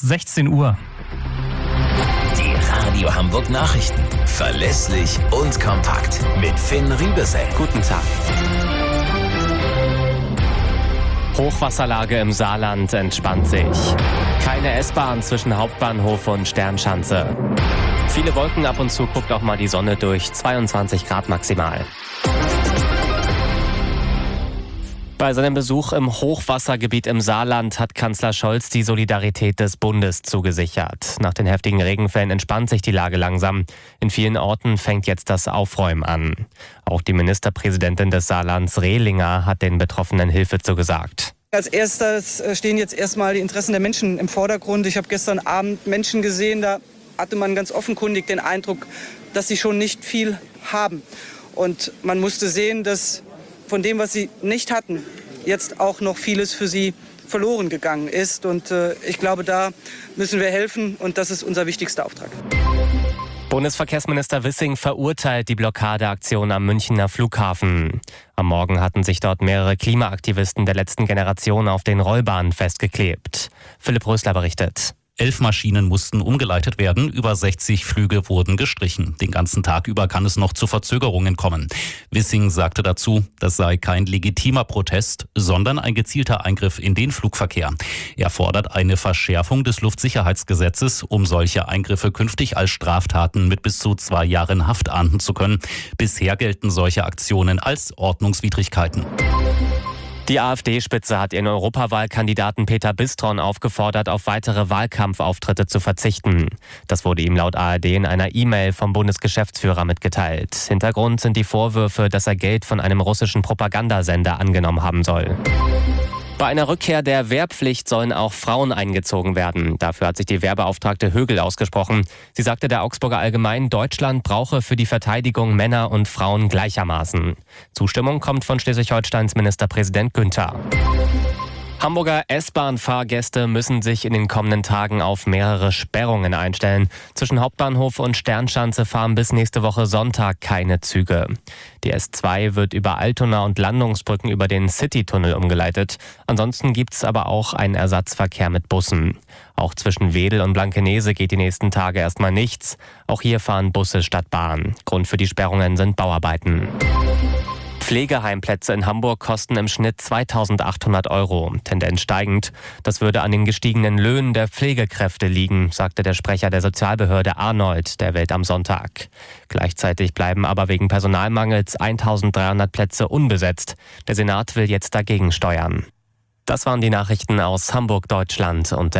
ist 16 Uhr. Die Radio Hamburg Nachrichten. Verlässlich und kompakt. Mit Finn Riebesell. Guten Tag. Hochwasserlage im Saarland entspannt sich. Keine S-Bahn zwischen Hauptbahnhof und Sternschanze. Viele Wolken, ab und zu guckt auch mal die Sonne durch. 22 Grad maximal. Bei seinem Besuch im Hochwassergebiet im Saarland hat Kanzler Scholz die Solidarität des Bundes zugesichert. Nach den heftigen Regenfällen entspannt sich die Lage langsam. In vielen Orten fängt jetzt das Aufräumen an. Auch die Ministerpräsidentin des Saarlands, Rehlinger, hat den Betroffenen Hilfe zugesagt. Als erstes stehen jetzt erstmal die Interessen der Menschen im Vordergrund. Ich habe gestern Abend Menschen gesehen, da hatte man ganz offenkundig den Eindruck, dass sie schon nicht viel haben. Und man musste sehen, dass von dem, was sie nicht hatten, jetzt auch noch vieles für sie verloren gegangen ist. Und ich glaube, da müssen wir helfen und das ist unser wichtigster Auftrag. Bundesverkehrsminister Wissing verurteilt die Blockadeaktion am Münchner Flughafen. Am Morgen hatten sich dort mehrere Klimaaktivisten der letzten Generation auf den Rollbahnen festgeklebt. Philipp Rösler berichtet. 11 Maschinen mussten umgeleitet werden, über 60 Flüge wurden gestrichen. Den ganzen Tag über kann es noch zu Verzögerungen kommen. Wissing sagte dazu, das sei kein legitimer Protest, sondern ein gezielter Eingriff in den Flugverkehr. Er fordert eine Verschärfung des Luftsicherheitsgesetzes, um solche Eingriffe künftig als Straftaten mit bis zu 2 Jahren Haft ahnden zu können. Bisher gelten solche Aktionen als Ordnungswidrigkeiten. Die AfD-Spitze hat ihren Europawahlkandidaten Peter Bistron aufgefordert, auf weitere Wahlkampfauftritte zu verzichten. Das wurde ihm laut ARD in einer E-Mail vom Bundesgeschäftsführer mitgeteilt. Hintergrund sind die Vorwürfe, dass er Geld von einem russischen Propagandasender angenommen haben soll. Bei einer Rückkehr der Wehrpflicht sollen auch Frauen eingezogen werden. Dafür hat sich die Wehrbeauftragte Högel ausgesprochen. Sie sagte der Augsburger Allgemeinen, Deutschland brauche für die Verteidigung Männer und Frauen gleichermaßen. Zustimmung kommt von Schleswig-Holsteins Ministerpräsident Günther. Hamburger S-Bahn-Fahrgäste müssen sich in den kommenden Tagen auf mehrere Sperrungen einstellen. Zwischen Hauptbahnhof und Sternschanze fahren bis nächste Woche Sonntag keine Züge. Die S2 wird über Altona und Landungsbrücken über den Citytunnel umgeleitet. Ansonsten gibt's aber auch einen Ersatzverkehr mit Bussen. Auch zwischen Wedel und Blankenese geht die nächsten Tage erstmal nichts. Auch hier fahren Busse statt Bahn. Grund für die Sperrungen sind Bauarbeiten. Pflegeheimplätze in Hamburg kosten im Schnitt 2.800 €, Tendenz steigend. Das würde an den gestiegenen Löhnen der Pflegekräfte liegen, sagte der Sprecher der Sozialbehörde Arnold der Welt am Sonntag. Gleichzeitig bleiben aber wegen Personalmangels 1.300 Plätze unbesetzt. Der Senat will jetzt dagegen steuern. Das waren die Nachrichten aus Hamburg, Deutschland und der